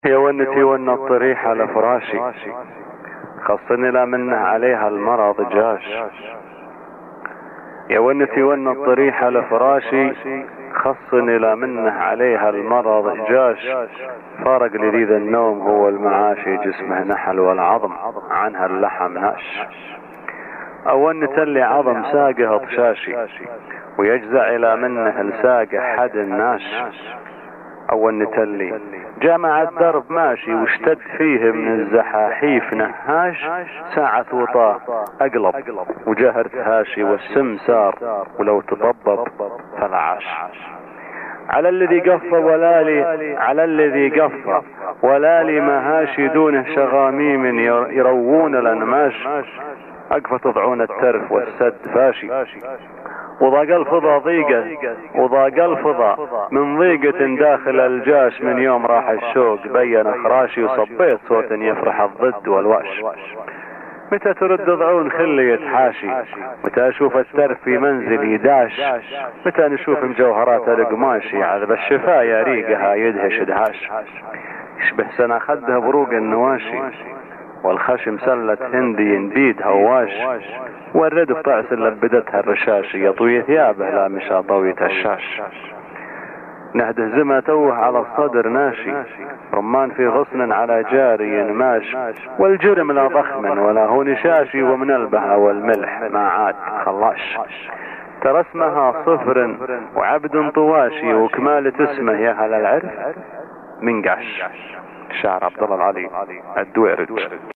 يا ونتي ون الطريح على فراشي، خصني لا منه عليها المرض جاش. يا ونتي ون الطريح على فراشي، خصني لا منه عليها المرض جاش. فارق لذيذ النوم هو المعاشي، جسمه نحل والعظم عنها اللحم ناش. أون تلي عظم ساقه طشاشي، ويجزع إلى منه لساقه حد الناش. أول نتلي جمع الدرب ماشي، واشتد فيه من الزحاحيف نهاش. ساعة وطاه أقلب وجهرت هاشي، والسم سار ولو تطبب فالعاش. على الذي قف ولالي، على الذي قف ولالي مهاشي، دونه شغاميم يروون الأنماش. أقفى تضعون الترف والسد فاشي، وضاق الفضا ضيقة، وضاق الفضا من ضيقة داخل الجاش. من يوم راح الشوق بين اخراشي، وصبيت صوت يفرح الضد والواش. متى ترد ضعون خلي يتحاشي، متى اشوف الترف في منزلي داش. متى نشوف مجوهرات القماشي، عذب الشفايا ريقها يدهش دهاش. يشبه سنة خده بروق النواشي، والخشم سلة هندي ينبيد هواش. والردف طعس لبدتها الرشاشي، يطوي ثيابه لا مشى طوية الشاش. نهده زمة توه على الصدر ناشي، رمان في غصن على جاري ماش. والجرم لا ضخم ولا هو نشاشي، ومن البهى والملح ما عاد خلاش. ترى اسمها صفر وعبد طواشي، وكمالة اسمه يا هل العرف من قاش. شاعر عبد الله العلي الدويرج.